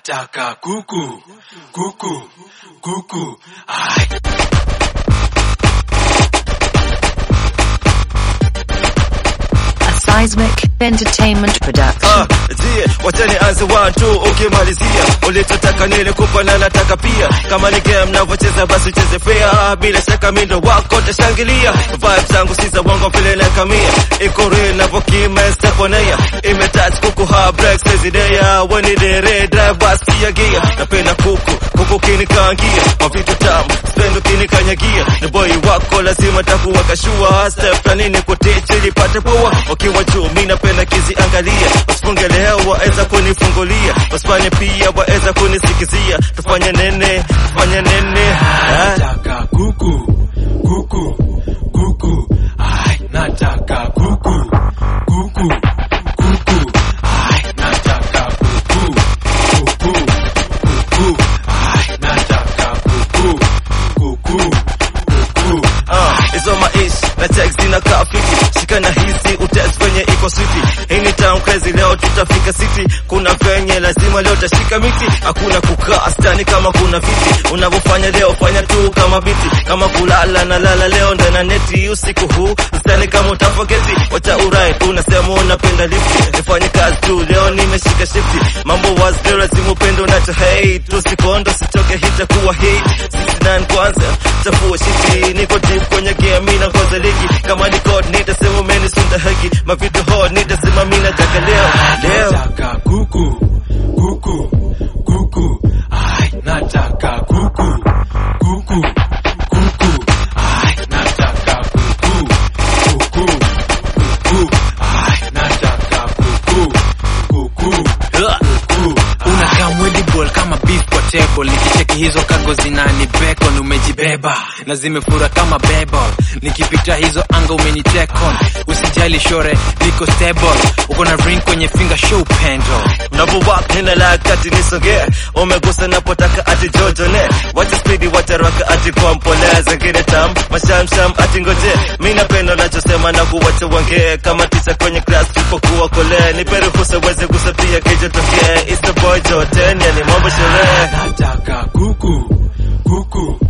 nataka kuku, kuku, kuku, ai. Seismic Entertainment Production. Wacha nianze 1 2 ukimalizia ulichotaka nilikupa na nataka pia. Kama ni game navyocheza basi cheze fair, bila shaka mindo wako tashangilia. Vibes zangu si za bongo vile na kamia, iko real navokima step on air. Imetouch kuku ha breaks lazy day, when it red drive basi ya gear. Napenda kuku kinikangia kwa vitu tamu, spendo kinikanyagia. Ni boy wako lazima takuwa kashua, step na nini kuteche lipate poa. Ukiwa juu mimi napenda kiziangalia, usifunge leo waeza kunifungulia, usifanye pia waeza kunisikizia. Tufanye nene nataka kuku, kuku, kuku, ai. Nataka kuku, kuku, kuku, ai. Nataka kuku, kuku, kuku, ai. Nataka kuku, kuku, kuku, hizo maishi na text zinakaa fiti, shika na hizi utest venye iko sweet. Hii ni town crazy, leo tutafika city. Kuna venye lazima leo tashika miti, hakuna kukaa stani kama kuna viti. Unavyofanya leo fanya tu kama biti, kama kulala na lala leo ndana neti. Usiku huu stani kama utafogeti, wacha urai unasema unapenda lifti. Nifanye kazi tu leo nimeshika shifti, mambo wazi leo lazima upendo unacho hate. Tusikondo sitoke hita kuwa hate, sisi nani kwanza chafua shiti. Niko deep kwenye game mimi na ngoza ligi, kama ni code nitasema mimi sunda haki. Mavitu hot nitasema mimi nataka leo. Nataka kuku, kuku, kuku, ai. Nataka kuku, kuku, kuku, ai. Nataka kuku, kuku, kuku, ai. Nataka kuku, kuku, kuku. Unakaa mwedi ball kama beef kwa table, nikicheki hizo kago zinani bacon. Umejibeba na zimefura kama bebol, nikipita hizo anga umenitekon. Usijali shore niko stable, uko na ring kwenye finger show pendo. Unapowalk nina la kati nisogea, umegusa napotaka ati jojone. Wacha speedy wacha raka ati kwa mpole, zingine tam mashamsham ati ngoje. Mimi napenda nachosema na kuwacha wange, kama tisa kwenye class tulipokuwa kole. Nipe ruhusa uweze gusa pia kejo tokee. It's the boy Jordan, yani mambo sherehe. Nataka kuku, kuku,